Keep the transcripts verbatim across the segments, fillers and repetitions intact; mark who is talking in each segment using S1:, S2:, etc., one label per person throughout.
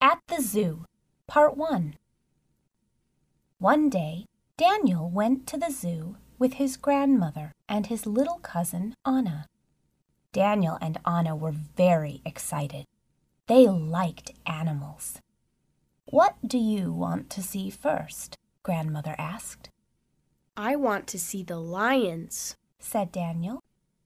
S1: At the Zoo, Part one. One day, Daniel went to the zoo with his grandmother and his little cousin Anna. Daniel and Anna were very excited. They liked animals. "What do you want to see first?" Grandmother asked.
S2: "I want to see the lions,"
S1: said Daniel.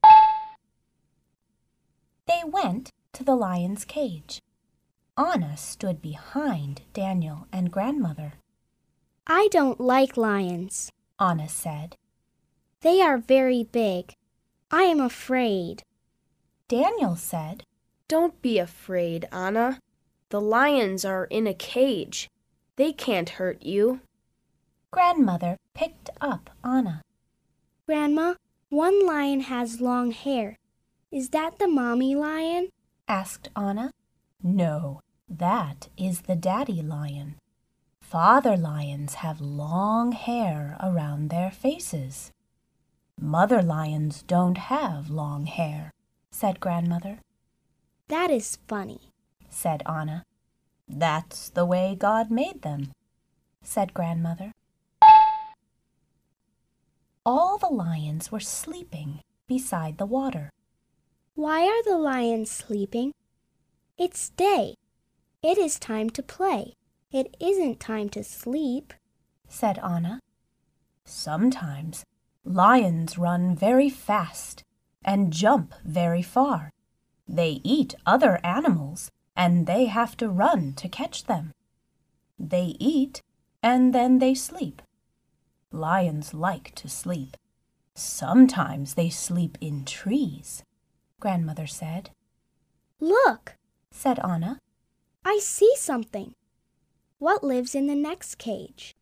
S1: They went to the lion's cage. Anna stood behind Daniel and Grandmother.
S3: "I don't like lions,"
S1: Anna said.
S3: "They are very big. I am afraid."
S1: Daniel said,
S2: "Don't be afraid, Anna. The lions are in a cage. They can't hurt you."
S1: Grandmother picked up Anna.
S3: "Grandma, one lion has long hair. Is that the mommy lion?"
S1: asked Anna. "No, that is the daddy lion. Father lions have long hair around their faces. Mother lions don't have long hair," said Grandmother.
S3: "That is funny,"
S1: said Anna. "That's the way God made them," said Grandmother. All the lions were sleeping beside the water.
S3: "Why are the lions sleeping? It's day. It is time to play. It isn't time to sleep,"
S1: said Anna. "Sometimes lions run very fast and jump very far. They eat other animals, and they have to run to catch them. They eat, and then they sleep. Lions like to sleep. Sometimes they sleep in trees," Grandmother said.
S3: "Look,"
S1: said Anna.
S3: "I see something. What lives in the next cage?"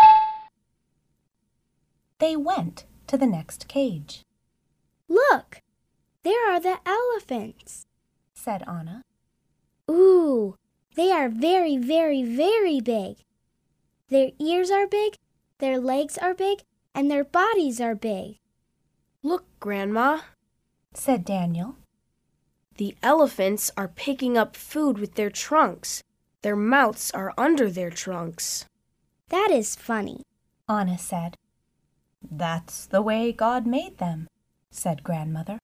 S1: They went to the next cage.
S3: "Look, there are the elephants,"
S1: said Anna.
S3: "Ooh, they are very, very, very big. Their ears are big, their legs are big, and their bodies are big."
S2: "Look, Grandma,"
S1: said Daniel.
S2: "The elephants are picking up food with their trunks. Their mouths are under their trunks."
S3: "That is funny,"
S1: Anna said. "That's the way God made them," said Grandmother.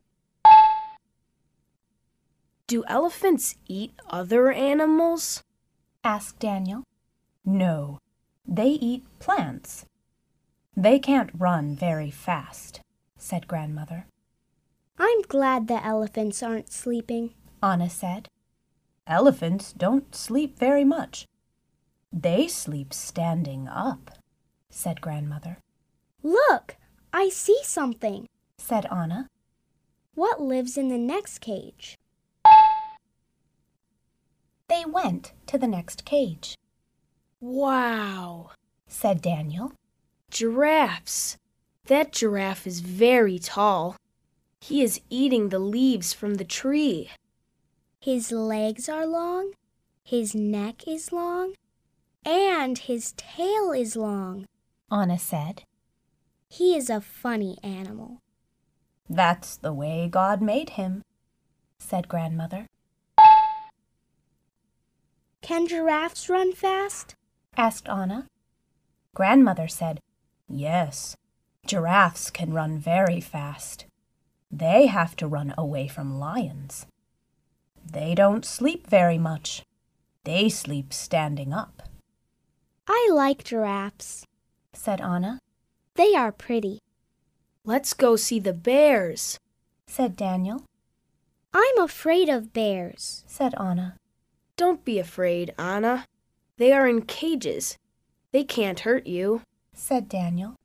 S2: "Do elephants eat other animals?"
S1: asked Daniel. "No, they eat plants. They can't run very fast," said Grandmother.
S3: "I'm glad the elephants aren't sleeping,"
S1: Anna said. "Elephants don't sleep very much. They sleep standing up," said Grandmother.
S3: "Look, I see something,"
S1: said Anna.
S3: "What lives in the next cage?"
S1: They went to the next cage.
S2: "Wow,"
S1: said Daniel.
S2: "Giraffes. That giraffe is very tall. He is eating the leaves from the tree."
S3: "His legs are long, his neck is long, and his tail is long,"
S1: Anna said.
S3: "He is a funny animal."
S1: "That's the way God made him," said Grandmother.
S3: "Can giraffes run fast?"
S1: asked Anna. Grandmother said, "Yes, giraffes can run very fast. They have to run away from lions. They don't sleep very much. They sleep standing up."
S3: "I like giraffes,"
S1: said Anna.
S3: "They are pretty."
S2: "Let's go see the bears,"
S1: said Daniel.
S3: "I'm afraid of bears,"
S1: said Anna.
S2: "Don't be afraid, Anna. They are in cages. They can't hurt you,"
S1: said Daniel.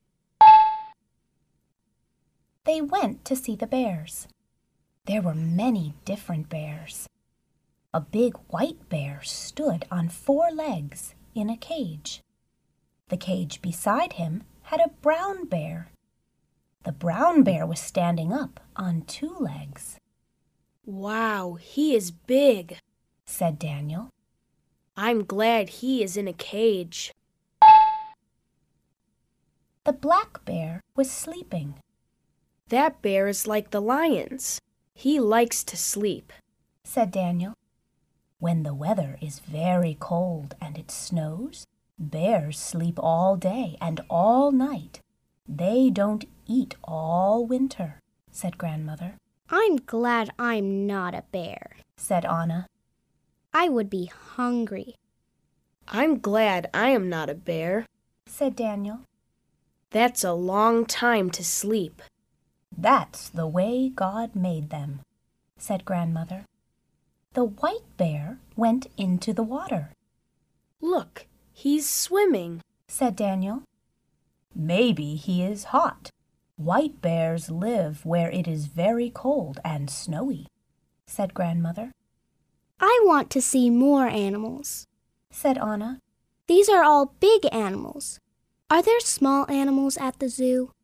S1: They went to see the bears. There were many different bears. A big white bear stood on four legs in a cage. The cage beside him had a brown bear. The brown bear was standing up on two legs.
S2: "Wow, he is big,"
S1: said Daniel.
S2: "I'm glad he is in a cage."
S1: The black bear was sleeping.
S2: "That bear is like the lions. He likes to sleep,"
S1: said Daniel. When the weather is very cold and it snows, bears sleep all day and all night. They don't eat all winter, said Grandmother.
S3: I'm glad I'm not a bear,
S1: said Anna.
S3: I would be hungry.
S2: I'm glad I am not a bear,
S1: said Daniel.
S2: That's a long time to sleep.
S1: That's the way God made them, said Grandmother. The white bear went into the water.
S2: Look, he's swimming,
S1: said Daniel. Maybe he is hot. White bears live where it is very cold and snowy, said Grandmother.
S3: I want to see more animals,
S1: said Anna.
S3: These are all big animals. Are there small animals at the zoo?